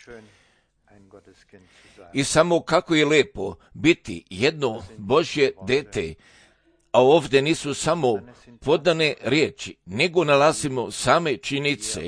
I samo kako je lepo biti jedno Božje dete, a ovdje nisu samo podane riječi, nego nalazimo same činjenice,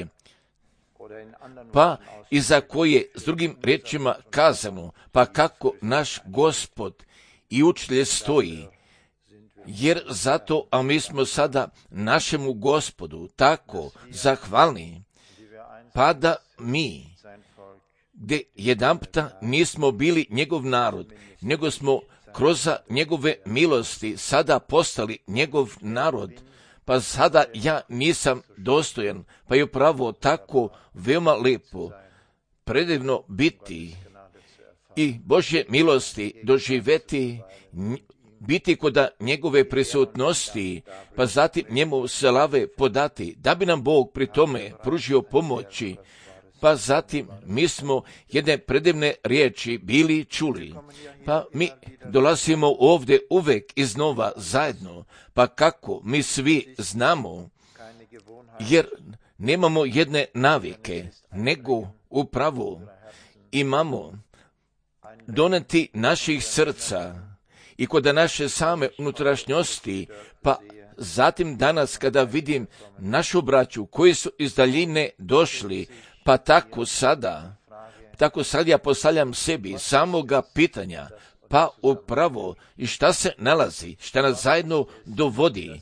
pa i za koje s drugim riječima kazano, pa kako naš Gospod i učitelj stoji, jer zato, a mi smo sada našemu Gospodu tako zahvalni, pa da mi, gdje jedanputa nismo bili njegov narod, nego smo kroz njegove milosti sada postali njegov narod, pa sada ja nisam dostojan, pa je upravo tako veoma lepo, predivno biti i Božje milosti doživjeti, biti kod njegove prisutnosti, pa zatim njemu slave podati, da bi nam Bog pri tome pružio pomoći, pa zatim mi smo jedne predivne riječi bili čuli, pa mi dolazimo ovdje uvek iznova zajedno, pa kako mi svi znamo, jer nemamo jedne navike, nego upravo imamo doneti naših srca i kod naše same unutrašnjosti, pa zatim danas kada vidim našu braću koji su iz daljine došli, pa tako sad ja postavljam sebi samoga pitanja, pa upravo i šta se nalazi, šta nas zajedno dovodi,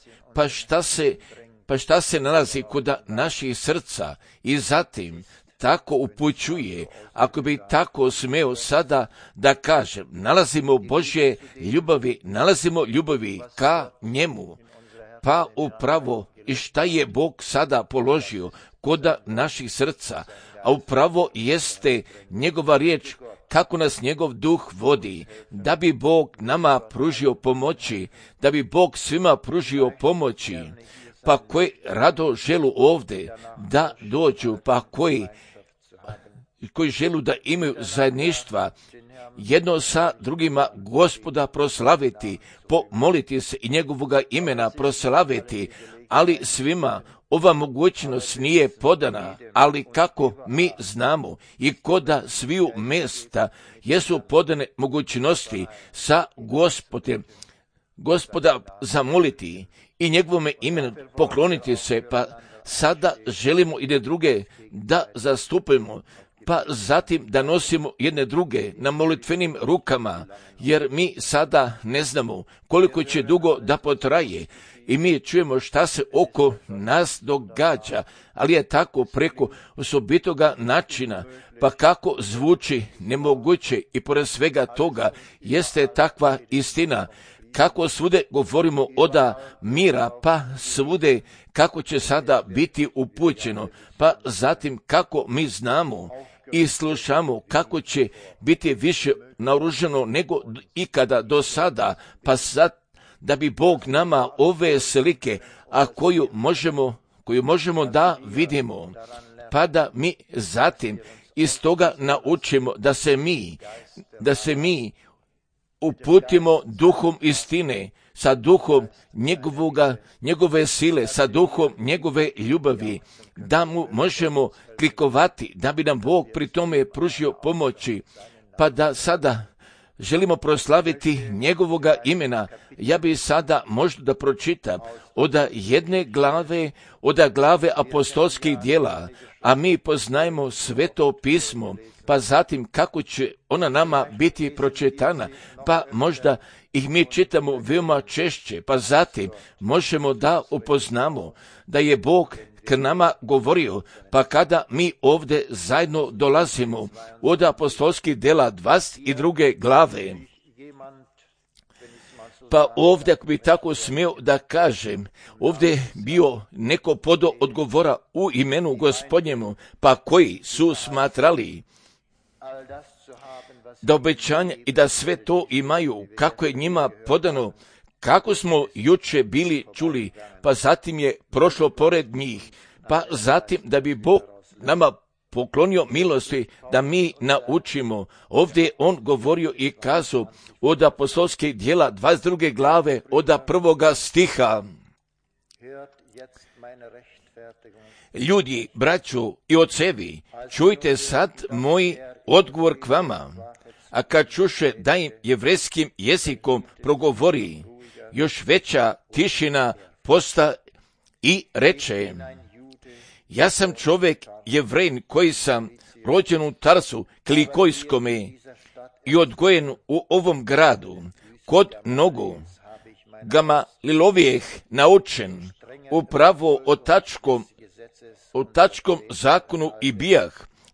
pa šta se nalazi kod naših srca i zatim tako upućuje, ako bi tako smeo sada da kažem, nalazimo Božje ljubavi, nalazimo ljubavi ka njemu, pa upravo i šta je Bog sada položio kod naših srca, a upravo jeste njegova riječ, kako nas njegov duh vodi, da bi Bog nama pružio pomoći, da bi Bog svima pružio pomoći, pa koji rado želu ovdje da dođu, pa koji želu da imaju zajedništva, jedno sa drugima Gospoda proslaviti, pomoliti se i njegovoga imena proslaviti, ali svima ova mogućnost nije podana, ali kako mi znamo i koda sviju mjesta jesu podane mogućnosti sa Gospoda zamoliti i njegovome imenu pokloniti se, pa sada želimo i druge da zastupimo, pa zatim da nosimo jedne druge na molitvenim rukama, jer mi sada ne znamo koliko će dugo da potraje i mi čujemo šta se oko nas događa, ali je tako preko osobitoga načina, pa kako zvuči nemoguće i pored svega toga jeste takva istina, kako svude govorimo oda mira, pa svude kako će sada biti upućeno, pa zatim kako mi znamo i slušamo kako će biti više naoružano nego ikada do sada, pa sad da bi Bog nama ove slike, a koju možemo da vidimo, pa da mi zatim iz toga naučimo da se mi uputimo duhom istine, sa duhom njegove sile, sa duhom njegove ljubavi, da mu možemo klikovati, da bi nam Bog pri tome pružio pomoći, pa da sada želimo proslaviti njegovoga imena. Ja bi sada možda da pročitam od glave apostolskih djela, a mi poznajemo Sveto pismo, pa zatim kako će ona nama biti pročitana, pa možda ih mi čitamo veoma češće, pa zatim možemo da upoznamo da je Bog k nama govorio, pa kada mi ovdje zajedno dolazimo od apostolskih djela 22. glave, pa ovdje, ako bi tako smio da kažem, ovdje je bio neko podo odgovora u imenu Gospodnjemu, pa koji su smatrali da obećanja i da sve to imaju, kako je njima podano, kako smo juče bili čuli, pa zatim je prošlo pored njih, pa zatim da bi Bog nama poklonio milosti da mi naučimo. Ovdje je on govorio i kazao od apostolskih djela 22. glave od 1. stiha. Ljudi, braću i ocevi, čujte sad moj odgovor k vama. A kad čuše da im jevrejskim jezikom progovori, još veća tišina posta i reče: ja sam čovjek Jevrejin koji sam rođen u Tarsu Kilikojskome i odgojen u ovom gradu, kod mnogo Gamalilovijeh naučen upravo o tačkom zakonu i bijah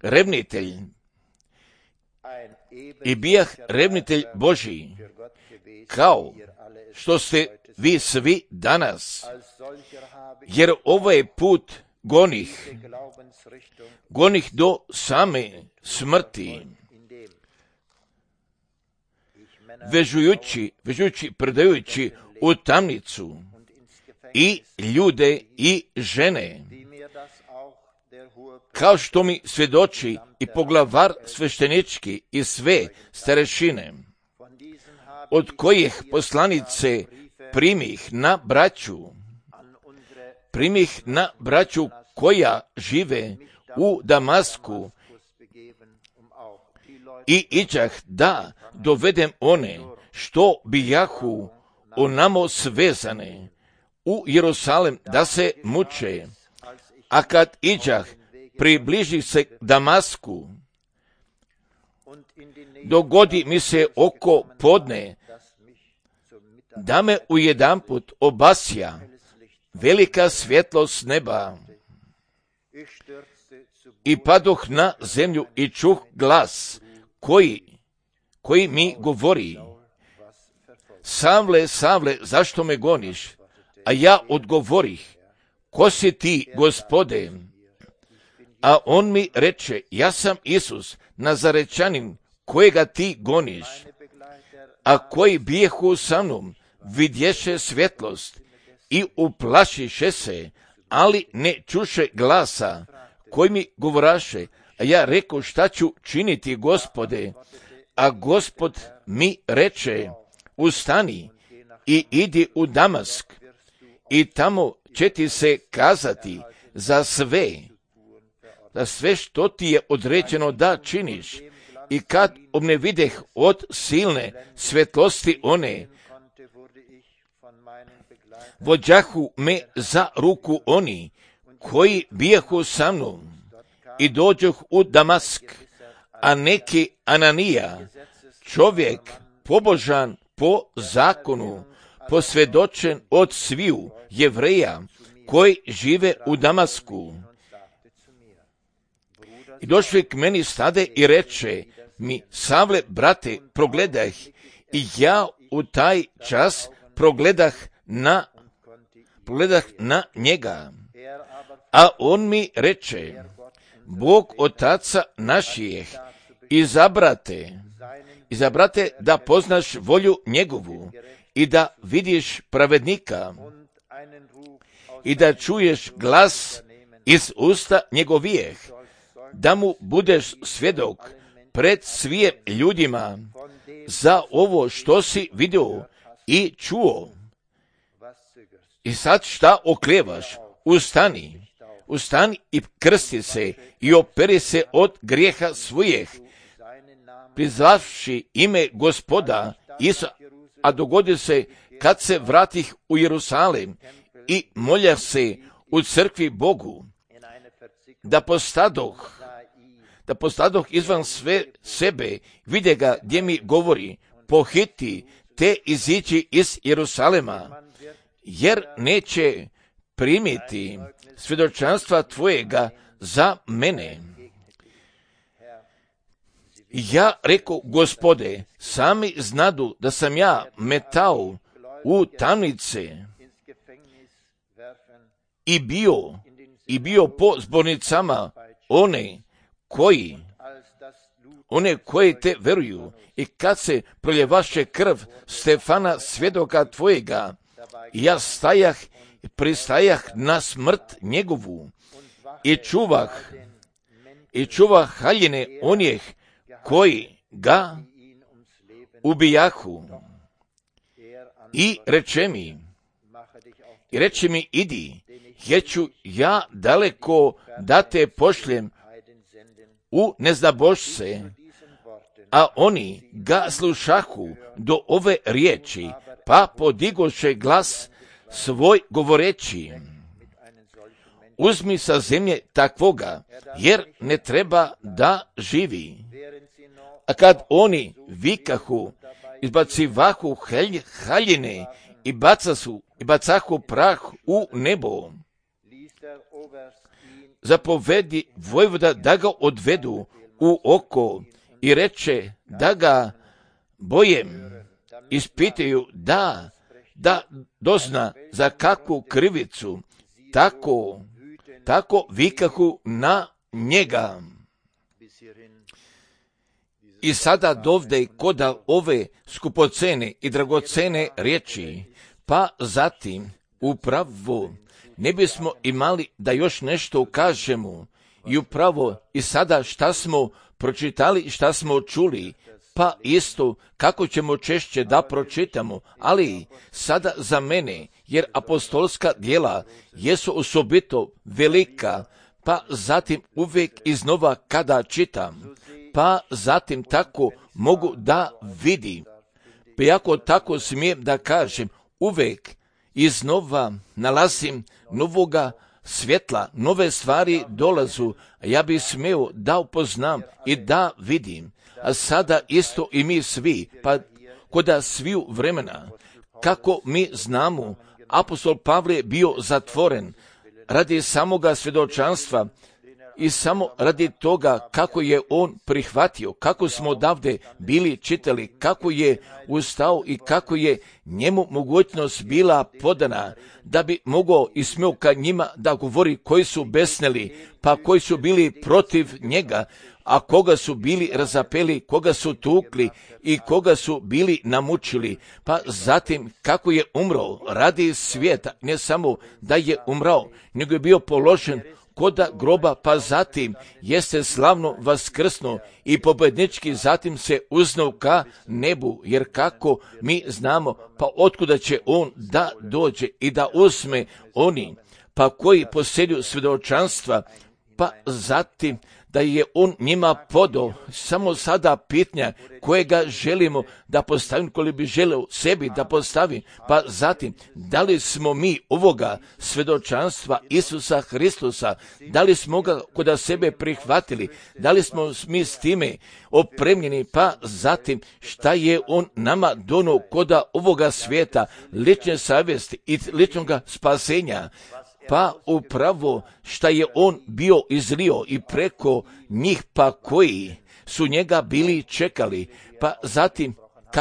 revnitelj Božji, kao što ste vi svi danas, jer ovaj put gonih do same smrti, vežujući, predajući u tamnicu i ljude i žene, kao što mi svjedoči i poglavar sveštenički i sve starešine, od kojih poslanice primih na braću koja žive u Damasku i iđah da dovedem one što bijahu onamo svezane u Jerusalem da se muče, a kad iđah približi se Damasku, dogodi mi se oko podne da me ujedanput obasja velika svjetlost neba i padoh na zemlju i čuh glas koji mi govori: Savle, Savle, zašto me goniš? A ja odgovorih: ko si ti, Gospode? A on mi reče: ja sam Isus, Nazarečanin, kojega ti goniš. A koji bijehu sa mnom vidješe svjetlost i uplašiše se, ali ne čuše glasa koji mi govoraše. A ja reko: šta ću činiti, Gospode? A Gospod mi reče: ustani i idi u Damask, i tamo će ti se kazati za sve što ti je određeno da činiš. I kad ne videh od silne svjetlosti one, vođahu me za ruku oni koji bijahu sa mnom i dođoh u Damask, a neki Ananija, čovjek pobožan po zakonu, posvjedočen od sviju Jevreja koji žive u Damasku. I došli k meni stade i reče mi: Savle, brate, progledah. I ja u taj čas progledah na njega. A on mi reče: Bog otaca našijeh, izabrate da poznaš volju njegovu i da vidiš pravednika i da čuješ glas iz usta njegovijeh, da mu budeš svjedok pred svim ljudima za ovo što si vidio i čuo. I sad šta oklevaš? Ustani i krsti se i operi se od grijeha svojih, prizvavši ime Gospoda Isusa. A dogodi se kad se vratih u Jerusalem i molja se u crkvi Bogu, da postadoh izvan sve sebe, vide ga gdje mi govori: pohiti te izići iz Jerusalema, jer neće primiti svjedočanstva tvojega za mene. Ja reko: Gospode, sami znadu da sam ja metao u tamnice i bio po zbornicama one koji te veruju. I kad se proljevaše krv Stefana, svjedoka tvojega, ja pristajah na smrt njegovu i čuvah haljine onih koji ga ubijahu. I reče mi: idi, jer ću ja daleko da te pošljem u neznabošce. A oni ga slušahu do ove riječi, pa podigoše glas svoj govoreći: uzmi sa zemlje takvoga, jer ne treba da živi. A kad oni vikahu, izbacivahu haljine i bacahu prah u nebo, zapovedi vojvoda da ga odvedu u oko i reče da ga bojem ispitaju da dozna za kakvu krivicu, tako vikahu na njega. I sada dovde koda ove skupocene i dragocene riječi, pa zatim upravo ne bismo imali da još nešto kažemo. I upravo i sada šta smo pročitali, šta smo čuli, pa isto kako ćemo češće da pročitamo, ali sada za mene, jer apostolska djela jesu osobito velika, pa zatim uvijek iznova kada čitam, pa zatim tako mogu da vidim, pa jako tako smijem da kažem, uvijek iznova nalazim novoga svjetla, nove stvari dolazu, a ja bih smio da upoznam i da vidim. A sada isto i mi svi, pa koda sviju vremena, kako mi znamo, apostol Pavle je bio zatvoren radi samoga svjedočanstva i samo radi toga kako je on prihvatio, kako smo odavde bili čitali, kako je ustao i kako je njemu mogućnost bila podana da bi mogao i smio ka njima da govori koji su besneli, pa koji su bili protiv njega, a koga su bili razapeli, koga su tukli i koga su bili namučili, pa zatim kako je umro radi svijeta, ne samo da je umrao, nego je bio položen koda groba, pa zatim jeste slavno vaskrsno i pobjednički zatim se uznao ka nebu, jer kako mi znamo, pa otkuda će on da dođe i da uzme oni, pa koji posjeduju svjedočanstva, pa zatim da je on njima podao. Samo sada pitanja kojega želimo da postavim, koji bi želeo sebi da postavim, pa zatim da li smo mi ovoga svjedočanstva Isusa Hristusa, da li smo ga kod sebe prihvatili, da li smo mi s time opremljeni, pa zatim šta je on nama donio kod ovoga svijeta, lične savjesti i ličnog spasenja, pa upravo šta je on bio izlio i preko njih, pa koji su njega bili čekali, pa zatim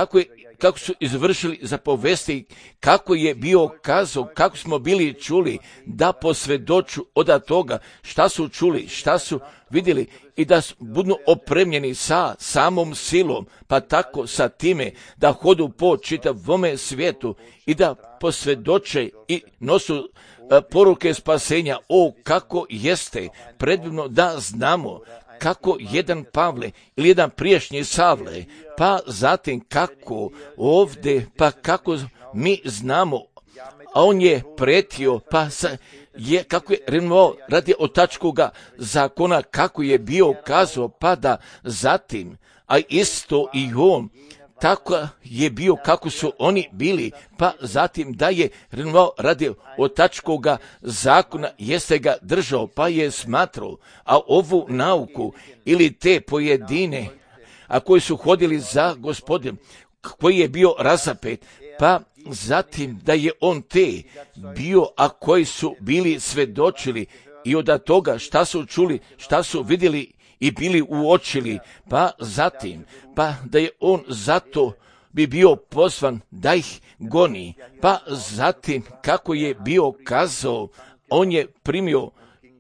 kako su izvršili zapovesti, kako je bio kazao, kako smo bili čuli da posvjedoču od toga šta su čuli, šta su vidjeli i da budu opremljeni sa samom silom, pa tako sa time da hodu po čitavome svijetu i da posvjedoče i nosu poruke spasenja. O, kako jeste predivno da znamo kako jedan Pavle ili jedan prijašnji Savle, pa zatim kako ovdje, pa kako mi znamo, a on je pretio, pa kako je renovao radi otačkoga zakona, kako je bio kazao, pa da zatim, a isto i on, tako je bio kako su oni bili, pa zatim da je renovao radi otačkoga zakona, jeste ga držao, pa je smatrao, a ovu nauku ili te pojedine, a koji su hodili za Gospodin, koji je bio razapet, pa zatim da je on te bio, a koji su bili svedočili i od toga šta su čuli, šta su vidjeli i bili uočili, pa zatim, pa da je on zato bi bio pozvan da ih goni, pa zatim kako je bio kazao, on je primio,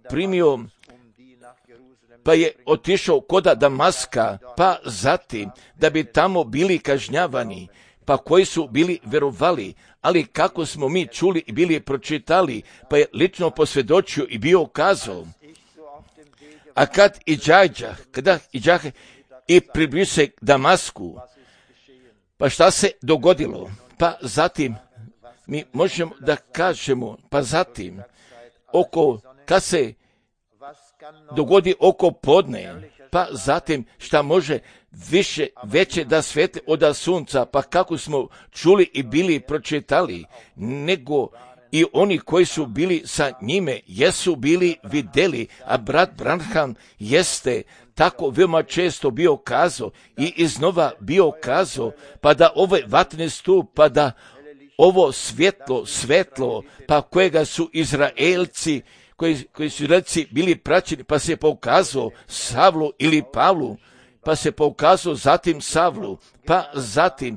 pa je otišao koda Damaska, pa zatim da bi tamo bili kažnjavani, pa koji su bili verovali, ali kako smo mi čuli i bili pročitali, pa je lično posvjedočio i bio kazao. A kad iđahe i približi se Damasku, pa šta se dogodilo? Pa zatim mi možemo da kažemo, pa zatim, kad se dogodi oko podne, pa zatim šta može veće da svete od sunca, pa kako smo čuli i bili pročitali, nego i oni koji su bili sa njime, jesu bili vidjeli, a brat Branham jeste tako veoma često bio kazao i iznova bio kazao, pa da ovaj vatni stup, pa da ovo svetlo, pa kojega su Izraelci, koji su reci bili praćeni, pa se pokazao Savlu ili Pavlu, pa se pokazao zatim Savlu, pa zatim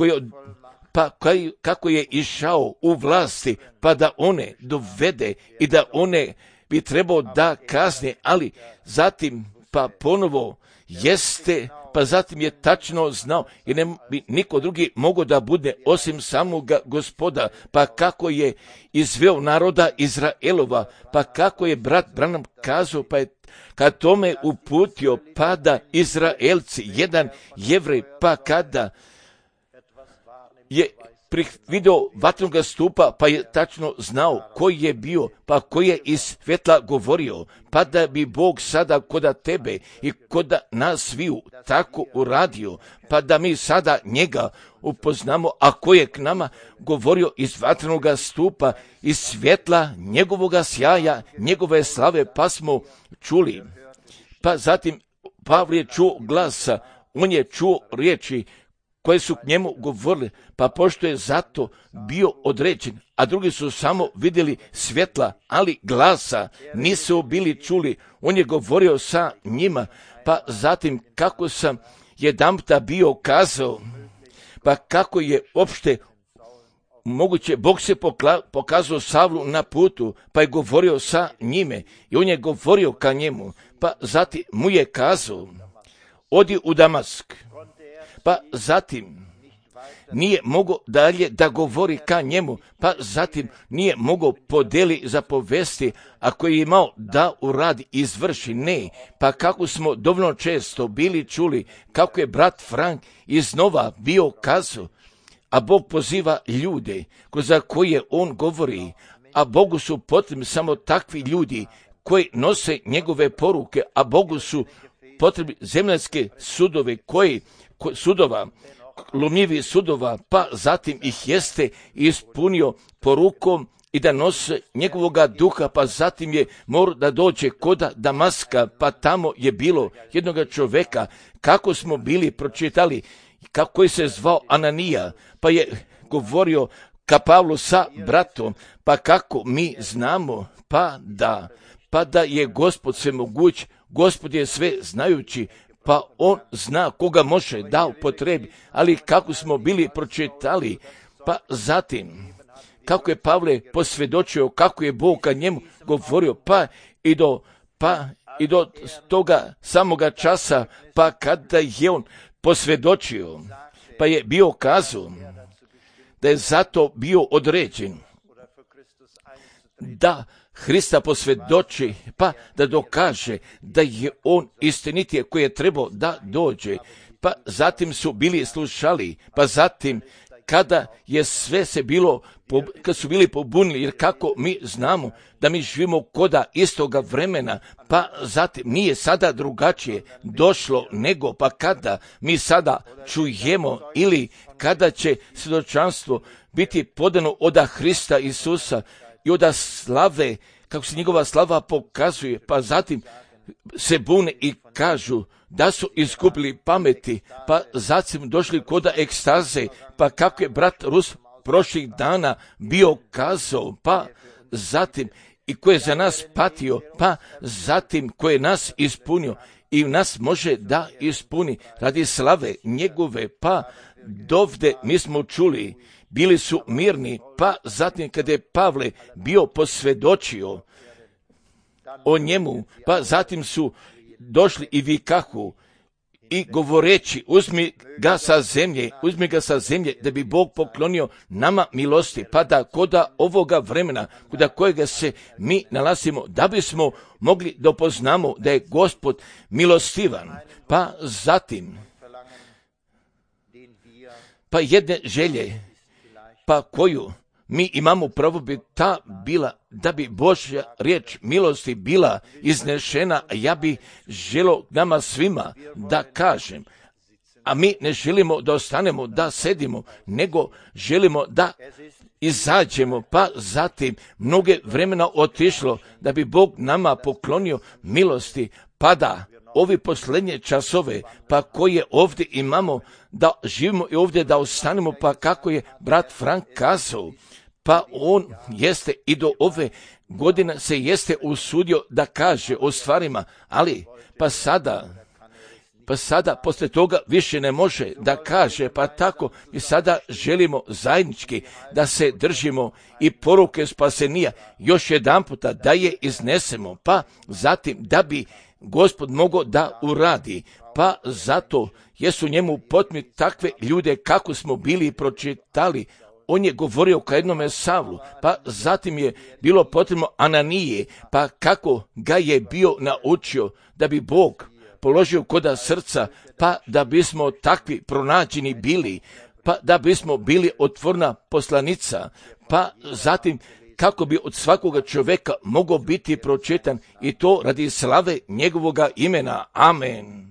kako je išao u vlasti, pa da one dovede i da one bi trebao da kazne, ali zatim pa ponovo jeste, pa zatim je tačno znao i ne bi niko drugi mogao da bude osim samoga Gospoda, pa kako je izveo naroda Izraelova, pa kako je brat Branham kazao, pa je kad tome uputio, pa da Izraelci, jedan Jevrej, pa kada je vidio vatnoga stupa, pa je tačno znao koji je bio, pa koji je iz svetla govorio, pa da bi Bog sada koda tebe i koda nas sviju tako uradio, pa da mi sada njega upoznamo, a koji je k nama govorio iz vatrenoga stupa, iz svjetla njegovoga sjaja, njegove slave, pa smo čuli. Pa zatim Pavle je čuo glasa, on je čuo riječi koje su k njemu govorili, pa pošto je zato bio određen, a drugi su samo vidjeli svjetla, ali glasa nisu bili čuli, on je govorio sa njima, pa zatim kako sam jedanputa bio kazao, pa kako je opšte moguće, Bog se pokazao Savlu na putu, pa je govorio sa njime i on je govorio ka njemu, pa zatim mu je kazao, odi u Damask, pa zatim nije mogao dalje da govori ka njemu, pa zatim nije mogao podeli zapovesti, ako je imao da uradi, izvrši, ne, pa kako smo dovoljno često bili čuli, kako je brat Frank iznova bio kazao, a Bog poziva ljude za koje on govori, a Bogu su potrebni samo takvi ljudi koji nose njegove poruke, a Bogu su potrebni zemaljske sudove, lomljivi sudova, pa zatim ih jeste ispunio porukom i da nose njegovoga duha, pa zatim je morao da dođe koda Damaska, pa tamo je bilo jednoga čoveka, kako smo bili pročitali, kako se zvao Ananija, pa je govorio ka Pavlu sa bratom, pa kako mi znamo, pa da je Gospod svemoguć, Gospod je sve znajući, pa on zna koga može da upotrebi, ali kako smo bili pročitali, pa zatim kako je Pavle posvjedočio, kako je Bog ka njemu govorio, pa i do toga samoga časa, pa kada je on posvjedočio, pa je bio kazao da je zato bio određen da Hrista posvjedoči, pa da dokaže da je on istinitije koji je trebao da dođe, pa zatim su bili slušali, pa zatim kada je sve se bilo, kad su bili pobunili, jer kako mi znamo da mi živimo koda istoga vremena, pa zatim nije sada drugačije došlo nego pa kada mi sada čujemo ili kada će svjedočanstvo biti podano od Hrista Isusa i od slave, kako se njegova slava pokazuje, pa zatim se bune i kažu da su izgubili pameti, pa zatim došli koda ekstaze, pa kako je brat Rus prošlih dana bio kazao, pa zatim i ko je za nas patio, pa zatim ko je nas ispunio i nas može da ispuni radi slave njegove, pa dovde mi smo čuli, bili su mirni, pa zatim kada je Pavle bio posvjedočio o njemu, pa zatim su došli i vikahu i govoreći, uzmi ga sa zemlje, da bi Bog poklonio nama milosti, pa da koda ovoga vremena, koda kojega se mi nalazimo, da bismo mogli da upoznamo da je Gospod milostivan, pa zatim, pa jedne želje, pa koju mi imamo pravo bi ta bila, da bi Božja riječ milosti bila iznešena, a ja bi želio nama svima da kažem, a mi ne želimo da ostanemo, da sedimo, nego želimo da izađemo, pa zatim mnoge vremena otišlo da bi Bog nama poklonio milosti, pa da ovi posljednje časove, pa koje ovdje imamo, da živimo i ovdje da ostanemo, pa kako je brat Frank kazao, pa on jeste i do ove godine se jeste usudio da kaže o stvarima, ali pa sada poslije toga više ne može da kaže, pa tako mi sada želimo zajednički da se držimo i poruke spasenija još jedan puta da je iznesemo, pa zatim da bi Gospod mogao da uradi, pa zato jesu njemu potrebni takve ljude kako smo bili pročitali. On je govorio ka jednome Savlu, pa zatim je bilo potrebno Ananije, pa kako ga je bio naučio da bi Bog položio koda srca, pa da bismo takvi pronađeni bili, pa da bismo bili otvorna poslanica, pa zatim kako bi od svakoga čovjeka mogao biti pročitan i to radi slave njegovoga imena. Amen.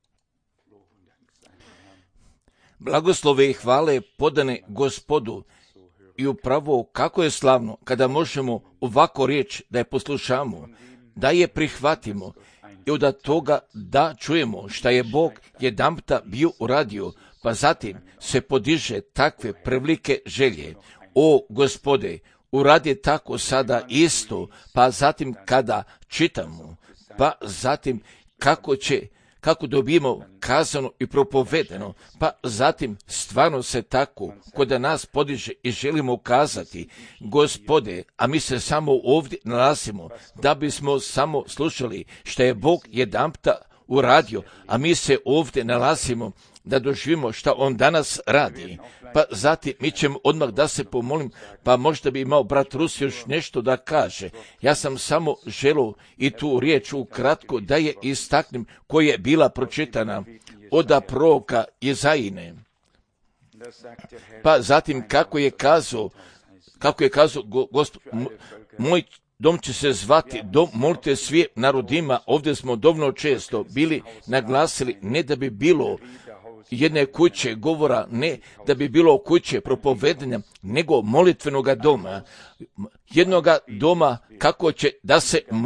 Blagoslove i hvale podane Gospodu i upravo kako je slavno kada možemo ovako riječ da je poslušamo, da je prihvatimo i od toga da čujemo šta je Bog jedanputa bio uradio, pa zatim se podiže takve prevelike želje. O Gospode, uradi tako sada isto, pa zatim kada čitamo, pa zatim kako dobijemo kazano i propovedeno, pa zatim stvarno se tako kod nas podiže i želimo kazati, Gospode, a mi se samo ovdje nalazimo da bismo samo slušali što je Bog jedanputa uradio, a mi se ovdje nalazimo da doživimo šta on danas radi. Pa zatim mi ćemo odmah da se pomolim, pa možda bi imao brat Rus još nešto da kaže. Ja sam samo želio i tu riječ ukratko da je istaknem koja je bila pročitana od proroka Jezajine. Pa zatim kako je kazao Gospod, moj dom će se zvati dom molite svim narodima. Ovdje smo dovoljno često bili naglasili, ne da bi bilo jedne kuće govora, ne da bi bilo kuće propovedenja, nego molitvenoga doma. Jednoga doma kako će da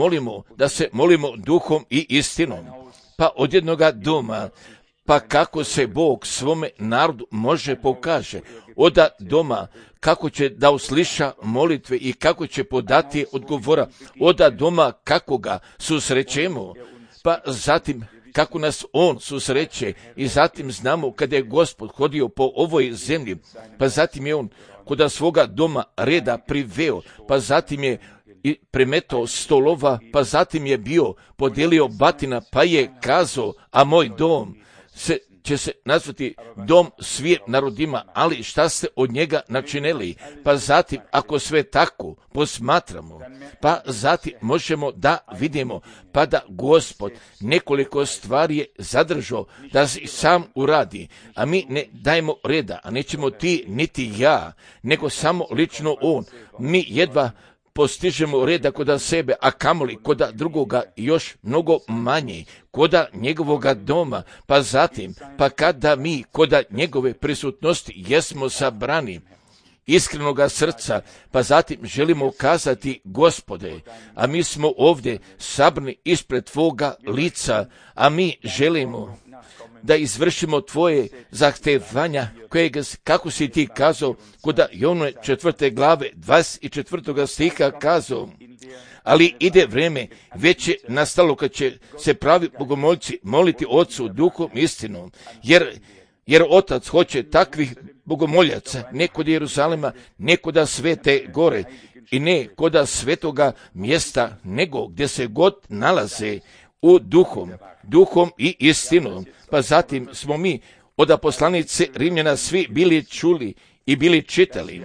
se molimo duhom i istinom. Pa od jednoga doma, pa kako se Bog svome narodu može pokaže. Od doma kako će da usliša molitve i kako će podati odgovora. Od doma kako ga susrećemo, pa zatim kako nas on susreće i zatim znamo kada je Gospod hodio po ovoj zemlji, pa zatim je on kod svoga doma reda priveo, pa zatim je i premetao stolova, pa zatim je bio podijelio batina, pa je kazao, a moj dom će se nazvati dom svim narodima, ali šta ste od njega načinili? Pa zatim, ako sve tako posmatramo, pa zatim možemo da vidimo, pa da Gospod nekoliko stvari je zadržao da se sam uradi, a mi ne dajemo reda, a nećemo ti niti ja, nego samo lično on. Mi jedva postižemo reda koda sebe, a kamoli koda drugoga još mnogo manje, koda njegovoga doma, pa zatim, pa kada mi koda njegove prisutnosti jesmo sabrani iskrenoga srca, pa zatim želimo kazati, Gospode, a mi smo ovdje sabrani ispred tvoga lica, a mi želimo da izvršimo tvoje zahtevanja, kako si ti kazao, kod Jovnove 4. glave 24. stiha kazao, ali ide vreme, već je nastalo kad će se pravi bogomoljci moliti Otcu duhom istinom, jer Otac hoće takvih bogomoljaca, ne kod Jeruzalema, ne kod Svete gore i ne kod svetoga mjesta, nego gdje se god nalaze u duhom i istinom. Pa zatim smo mi od poslanice Rimljana svi bili čuli i bili čitali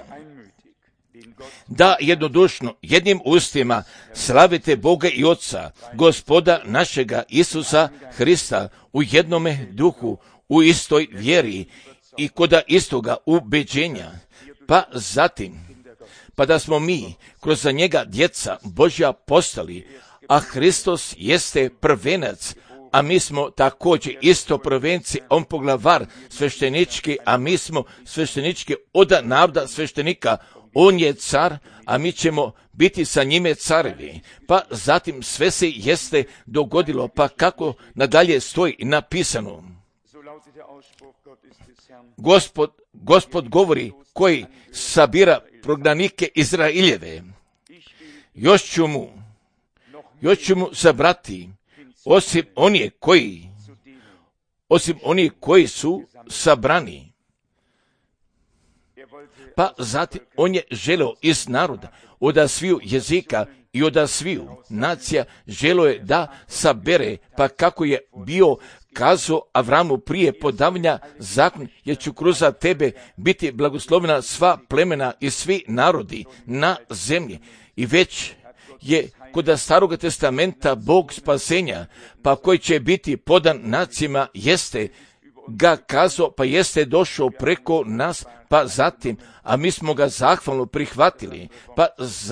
da jednodušno jednim ustima slavite Boga i Otca, Gospoda našega Isusa Hrista u jednome duhu, u istoj vjeri i kod istoga ubeđenja. Pa zatim pa da smo mi kroz njega djeca Božja postali, a Hristos jeste prvenac, a mi smo također isto prvenci, on poglavar sveštenički, a mi smo sveštenički od naroda sveštenika. On je car, a mi ćemo biti sa njime carevi. Pa zatim sve se jeste dogodilo, pa kako nadalje stoji napisano. Gospod govori, koji sabira prognanike Izraeljeve. Još ću mu sabrati, osim oni koji su sabrani. Pa zatim on je želeo iz naroda, od sviju jezika i od sviju nacija, želeo je da sabere, pa kako je bio kazao Avramu prije podavanja zakon, jer ću kroz tebe biti blagoslovena sva plemena i svi narodi na zemlji. I već je kod Starog testamenta Bog spasenja, pa koji će biti podan nacijama, jeste ga kazao, pa jeste došao preko nas, pa zatim, a mi smo ga zahvalno prihvatili, pa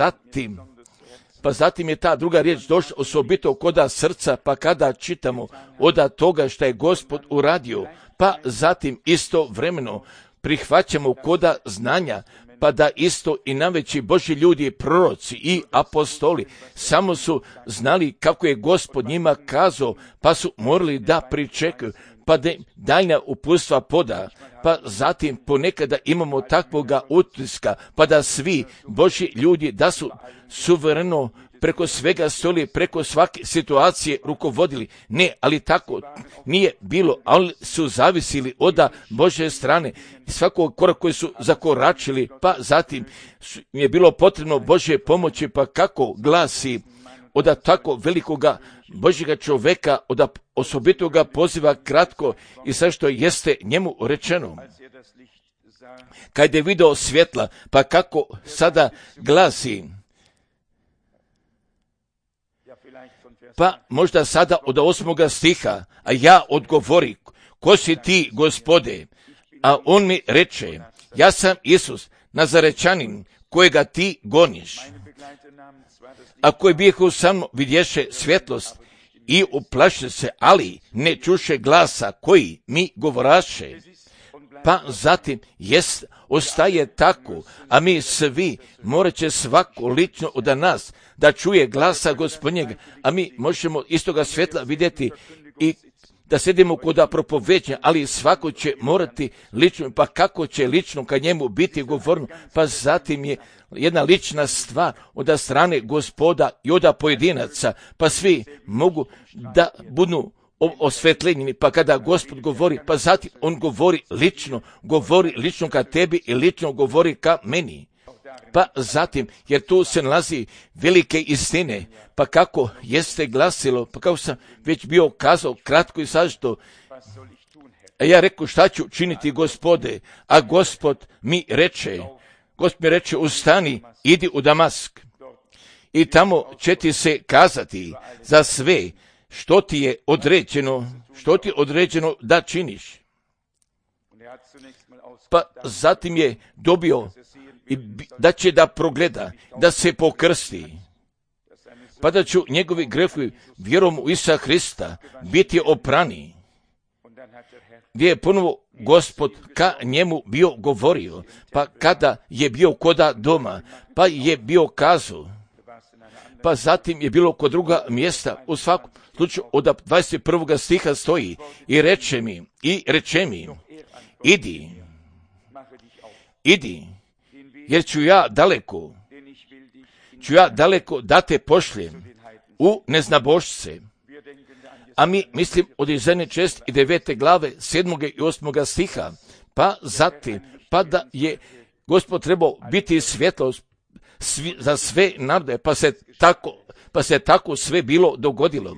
zatim je ta druga riječ došla osobito koda srca, pa kada čitamo od toga što je Gospod uradio, pa zatim istovremeno prihvaćamo koda znanja, pa da isto i najveći Božji ljudi, proroci i apostoli, samo su znali kako je Gospod njima kazao, pa su morali da pričekaju, pa da daljnja uputstva poda, pa zatim ponekada imamo takvoga utiska, pa da svi Božji ljudi da su suvereno preko svega stoli, preko svake situacije rukovodili. Ne, ali tako nije bilo, ali su zavisili od Božje strane svakog koraka koji su zakoračili, pa zatim je bilo potrebno Božje pomoći, pa kako glasi od tako velikoga Božjega čoveka, od osobitoga poziva kratko i sve što jeste njemu rečeno. Kad je video svjetla, pa kako sada glasi, pa možda sada od 8. stiha, a ja odgovori, ko si ti, Gospode? A on mi reče, ja sam Isus, Nazarečanin, kojega ti goniš. A koji bihu samo vidješe svjetlost i uplaše se, ali ne čuše glasa koji mi govoraše. Pa zatim ostaje tako, a mi svi morat će svako lično od nas da čuje glasa Gospodnjega, a mi možemo istoga svjetla vidjeti i da sedimo kod propoveđenja, ali svako će morati lično, pa kako će lično kad njemu biti govorno, pa zatim je jedna lična stvar od strane Gospoda i od pojedinaca, pa svi mogu da budu osvetljenjeni, pa kada Gospod govori, pa zatim on govori lično ka tebi i lično govori ka meni. Pa zatim, jer tu se nalazi velike istine, pa kako jeste glasilo, pa kako sam već bio kazao kratko i sažito, a ja rekao šta ću činiti, Gospode, a Gospod mi reče, ustani, idi u Damask i tamo će ti se kazati za sve što ti je određeno da činiš. Pa zatim je dobio da će da progleda, da se pokrsti, pa da ću njegovi grehovi vjerom u Isusa Hrista biti oprani. Gdje je ponovo Gospod ka njemu bio govorio, pa kada je bio koda doma, pa je bio kazao, pa zatim je bilo kod druga mjesta, u svakom slučaju od 21. stiha stoji, i reče mi, idi, jer ću ja daleko da te pošljem u neznabošce. A mi mislim od Izaije 6. i 9. glave 7. i 8. stiha, pa zatim, pa da je Gospod trebao biti svjetlost za sve narode, pa se tako sve bilo dogodilo.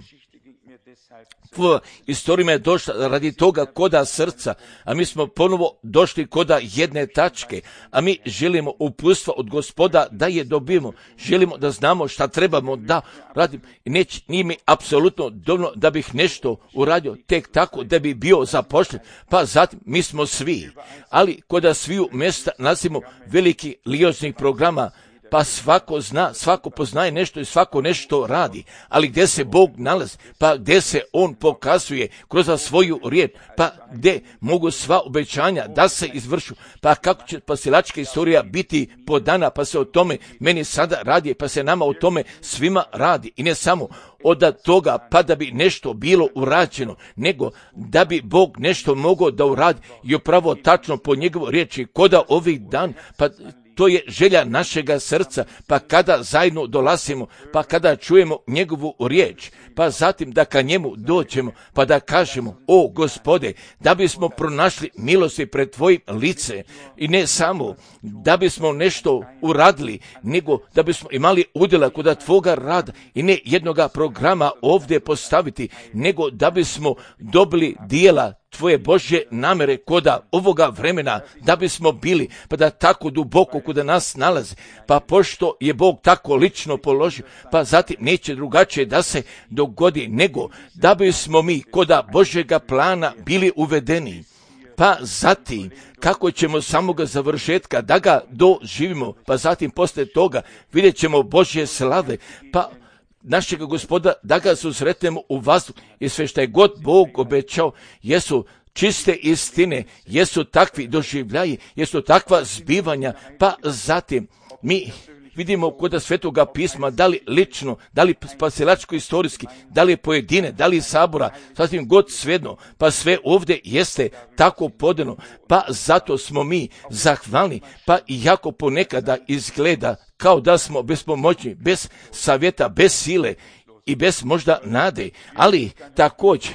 Istorija je došla radi toga koda srca, a mi smo ponovo došli koda jedne tačke, a mi želimo uputstva od Gospoda da je dobijemo, želimo da znamo šta trebamo da radimo. Nije mi apsolutno dovoljno da bih nešto uradio tek tako da bi bio zapošljen, pa zatim mi smo svi, ali koda sviju mjesta nalazimo veliki lioznih programa, pa svako zna, svako poznaje nešto i svako nešto radi, ali gdje se Bog nalazi, pa gdje se On pokazuje kroz svoju riječ, pa gdje mogu sva obećanja da se izvršu, pa kako će spasilačka istorija biti podana, pa se o tome meni sada radi, pa se nama o tome svima radi i ne samo od toga pa da bi nešto bilo urađeno, nego da bi Bog nešto mogao da uradi i upravo tačno po njegovoj riječi koda ovih dan, pa to je želja našega srca, pa kada zajedno dolazimo, pa kada čujemo njegovu riječ, pa zatim da ka njemu dođemo, pa da kažemo, o Gospode, da bismo pronašli milosti pred tvojim lice i ne samo da bismo nešto uradili, nego da bismo imali udjela kod tvoga rada i ne jednoga programa ovdje postaviti, nego da bismo dobili dijela tvoje Božje namere koda ovoga vremena, da bismo bili, pa da tako duboko koda nas nalazi, pa pošto je Bog tako lično položio, pa zatim neće drugačije da se dogodi, nego da bismo mi koda Božjega plana bili uvedeni. Pa zatim, kako ćemo samoga završetka da ga doživimo, pa zatim posle toga vidjet ćemo Božje slave, pa našega Gospoda da ga susretnemo u vazduhu i sve što je god Bog obećao jesu čiste istine, jesu takvi doživljaji, jesu takva zbivanja, pa zatim mi vidimo kod Svetoga pisma, da li lično, da li spasilačko-istorijski, da li pojedine, da li sabora, sasvim god svejedno, pa sve ovdje jeste tako podano, pa zato smo mi zahvalni, pa iako ponekada izgleda kao da smo bespomoćni, bez savjeta, bez sile i bez možda nade, ali također,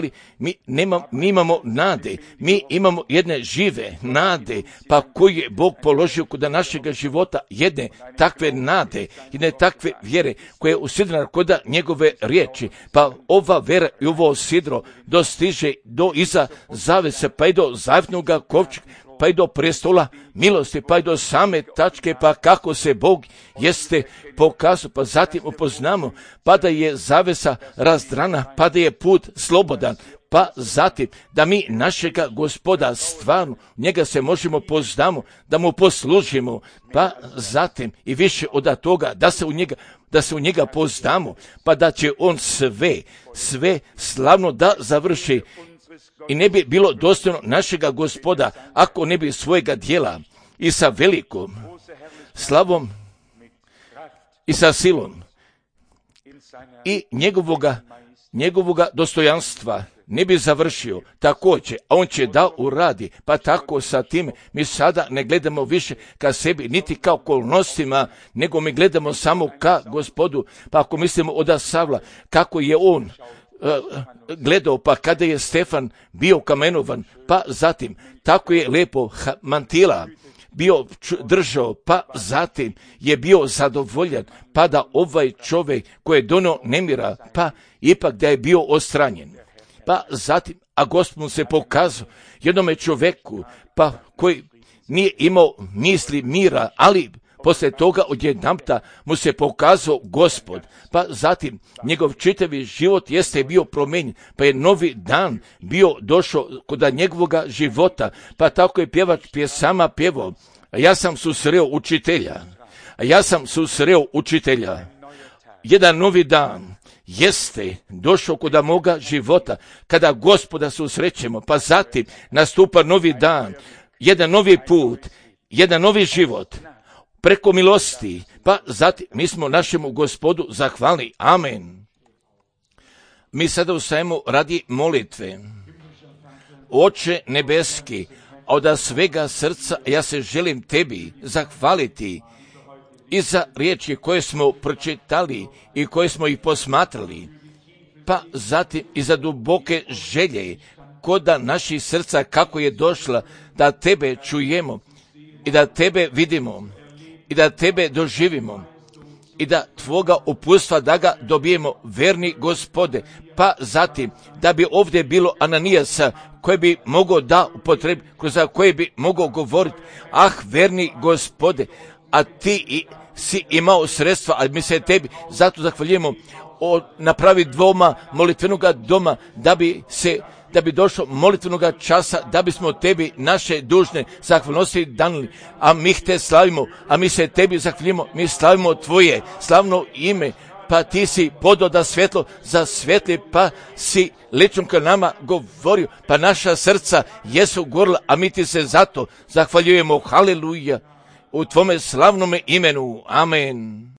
mi imamo nade, mi imamo jedne žive nade, pa koji je Bog položio kod našega života, jedne takve nade, jedne takve vjere koje je usidrena kod njegove riječi, pa ova vera i ovo sidro dostiže do iza zavese, pa i do zavjetnoga kovčega, pa i do prestola milosti, pa i do same tačke, pa kako se Bog jeste pokazao, pa zatim upoznamo, pa da je zavesa razdrana, pa da je put slobodan, pa zatim da mi našega Gospoda stvarno, njega se možemo poznamo, da mu poslužimo, pa zatim i više od toga da se u njega poznamo, pa da će on sve slavno da završi. I ne bi bilo dostojno našega Gospoda ako ne bi svojega djela i sa velikom slavom i sa silom i njegovoga dostojanstva ne bi završio također, a on će da uradi, pa tako sa tim mi sada ne gledamo više ka sebi, niti kao okolnostima, nego mi gledamo samo ka Gospodu, pa ako mislimo od Savla, kako je on gledao, pa kada je Stefan bio kamenovan, pa zatim tako je lepo mantila bio držao, pa zatim je bio zadovoljan, pa da ovaj čovjek koji je donio nemira, pa ipak da je bio odstranjen. Pa zatim, a Gospod mu se pokazao jednome čovjeku, pa koji nije imao misli mira, ali poslije toga odjedanputa mu se pokazao Gospod, pa zatim njegov čitavi život jeste bio promijenjen, pa je novi dan bio došao kod njegovoga života, pa tako je pjevač pjesama pjevao, ja sam susreo učitelja, jedan novi dan jeste došao kod moga života, kada Gospoda susrećemo, pa zatim nastupa novi dan, jedan novi put, jedan novi život, preko milosti, pa zatim mi smo našemu Gospodu zahvalni. Amen. Mi sada ustajemo radi molitve. Oče nebeski, od svega srca ja se želim tebi zahvaliti i za riječi koje smo pročitali i koje smo ih posmatrali, pa zatim i za duboke želje koda naših srca kako je došla da tebe čujemo i da tebe vidimo i da tebe doživimo i da tvoga uputstva da ga dobijemo, verni Gospode, pa zatim da bi ovdje bilo Ananijasa koje bi mogao da upotrebi, kroz koje bi mogao govoriti, verni Gospode, a ti si imao sredstva, ali mi se tebi zato zahvaljujemo napravi dvoma molitvenoga doma, da bi došlo molitvenoga časa, da bismo tebi naše dužne zahvalnosti danili, a mi te slavimo, a mi se tebi zahvaljujemo, mi slavimo tvoje slavno ime, pa ti si podao da svjetlo za svjetli, pa si ličnom ka nama govorio, pa naša srca jesu gorila, a mi ti se zato zahvaljujemo. Haleluja, u tvome slavnome imenu. Amen.